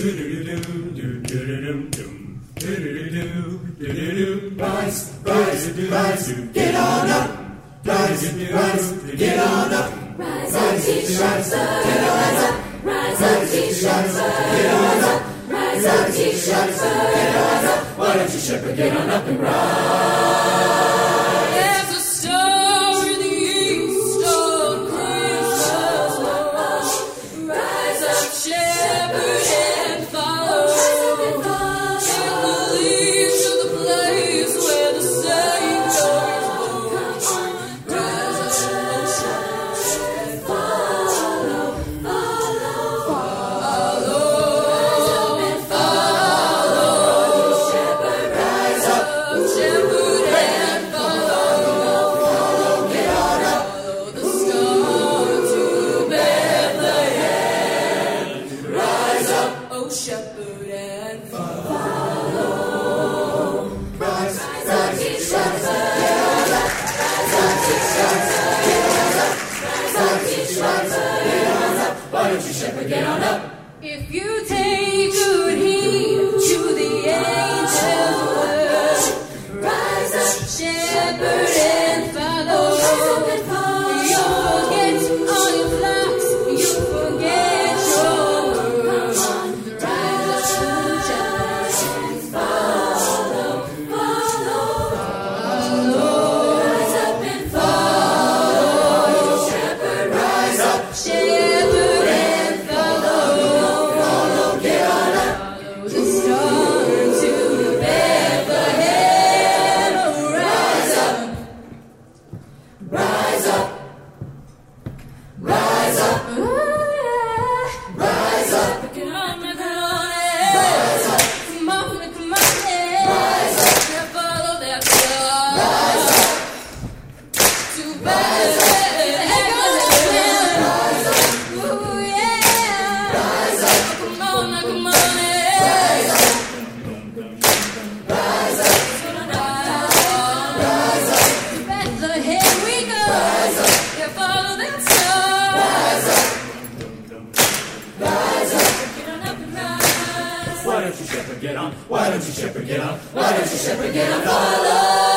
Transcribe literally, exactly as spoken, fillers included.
Rise, rise, rise, get on up. Rise, rise, get on up. Rise up, teach us, get on up. Rise up, teach us, get on up. Rise up, teach us, get on up. Why don't you shepherd, get on up and rise? There's a star in the east of Christmas. Rise up, shepherd, and follow. And we'll lead to the place where the Savior is born. Rise up, shepherd, and follow. Follow, follow, follow. Shepherd, rise up, shepherd, and follow. Get on up. Follow the star to Bethlehem. Rise up. Oh, shepherd and follow. Rise, Rise up, rise, teach us, get on up. rise up, teach us, Get on up. rise up, teach us, Get on up. Why don't you shepherd, get on up? If you take good heed to the angel's word, rise up, shepherd, and follow. You forget all your flocks, you forget your words. Rise up, shepherd, and follow. Follow, rise up and follow. Shepherd, rise up, shepherd, and follow. Get on up. Follow the star to Bethlehem. Oh, rise up, Rise up. Rise up. Rise up. come on, come on, eh. Come on, come on, eh. Now follow that star to Bethlehem. Ooh, yeah. Come on, come on, eh. To Bethlehem we go. Yeah, follow that star. Get on up and rise. Why don't you shepherd, get on? Why don't you shepherd, get on? Why don't you shepherd, get on? Follow.